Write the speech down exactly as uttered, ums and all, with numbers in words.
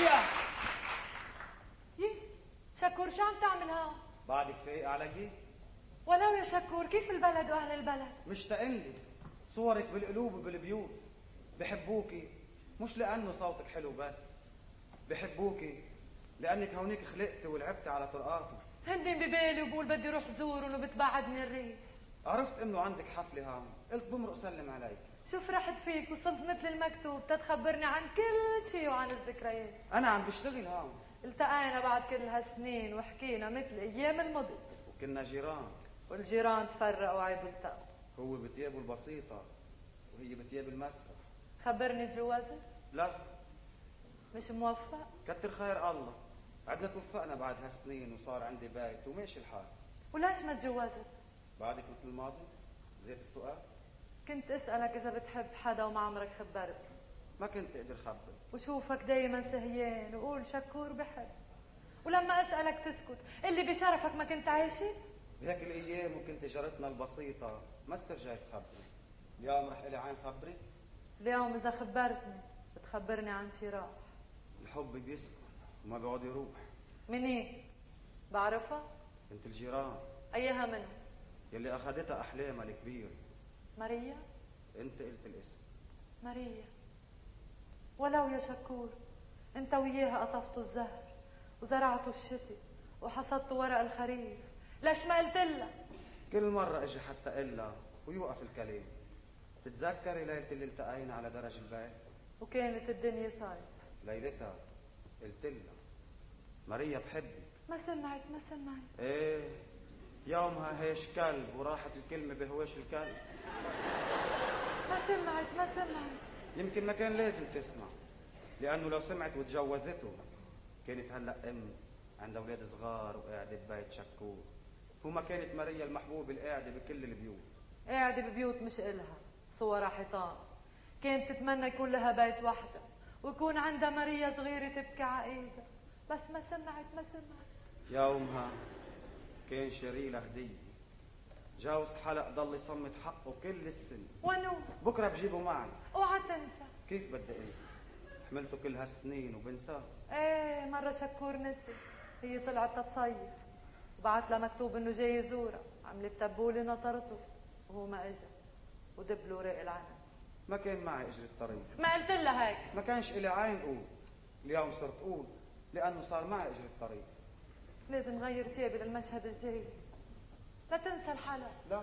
هلا. يي شكور شو عم تعمل هون؟ بعدك فايق علي؟ ولو يا شكور كيف البلد واهل البلد؟ مشتاقين لك، صورك بالقلوب وبالبيوت، بحبوكي مش لانه صوتك حلو بس، بحبوكي لانك هونيك خلقتي ولعبتي على طرقاتي. هندن ببالي وبقول بدي روح زورهم وبتبعدني الريح. عرفت انه عندك حفله هون، قلت بمرق سلم عليك. شو فرحت فيك وصلت مثل المكتوب تتخبرني عن كل شيء وعن الذكريات. انا عم بشتغل هون. التقينا بعد كل هالسنين وحكينا مثل ايام المضت، وكنا جيران، والجيران تفرقوا عيب التقوا. هو بتيابه البسيطه وهي بتياب المسرح. خبرني تجوزت؟ لا. مش موفق؟ كتر خير الله، عدنا توفقنا بعد هالسنين وصار عندي بيت وماشي الحال. وليش ما تجوزت؟ بعدك مثل الماضي؟ زيت السؤال؟ كنت اسألك إذا بتحب حدا وما عمرك خبرت. ما كنت اقدر خبر. وشوفك دايما سهيان وقول شكور بحب، ولما اسألك تسكت اللي بشرفك ما كنت عايشة. بهيك الايام وكنت جارتنا البسيطة ما استرجعت خبري. اليوم رح الي عين خبري؟ اليوم إذا خبرتني بتخبرني عن شي راح. الحب بيسكن وما بيقعد يروح. منين؟ بعرفها؟ بنت الجيران. أيها منهم؟ يلي أخذتها أحلامها الكبيرة. ماريا؟ أنت قلت الاسم. ماريا. ولو يا شكور أنت وياها قطفتوا الزهر وزرعتوا الشتي وحصدتوا ورق الخريف، ليش ما قلت لها؟ كل مرة اجي حتى اقلها ويوقف الكلام. تتذكري ليلة اللي التقينا على درج البيت؟ وكانت الدنيا صايف. ليلتها قلت لها ماريا بحبك. ما سمعت ما سمعت. ايه يومها هيش كلب وراحت الكلمة بهواش الكلب. ما سمعت ما سمعت. يمكن ما كان لازم تسمع، لأنه لو سمعت وتجوزته كانت هلأ أم عند أولاد صغار وقاعدة ببيت شكور، وما كانت ماريا المحبوبة القاعدة بكل البيوت. قاعدة ببيوت مش إلها، صورها حيطان. كانت تتمنى يكون لها بيت وحدة ويكون عندها ماريا صغيرة تبكي عقيدة، بس ما سمعت ما سمعت. يومها كان شاري لها هدية، جوز حلق ضل يصمت حقه كل السنة. ونو بكرة بجيبه معي. اوعى تنسى. كيف بدي اقول؟ حملته كل هالسنين وبنساه. ايه مرة شكور نسي، هي طلعت تتصيف وبعت لها مكتوب انه جاي يزورها، عملت تبولة نطرته وهو ما اجا ودبلوا رق العنب. ما كان معي اجري الطريق. ما قلت لها هيك؟ ما كانش إلي عين قول، اليوم صرت قول لأنه صار معي اجري الطريق. لازم غير تيابي للمشهد الجاي، لا تنسى الحلقة. لا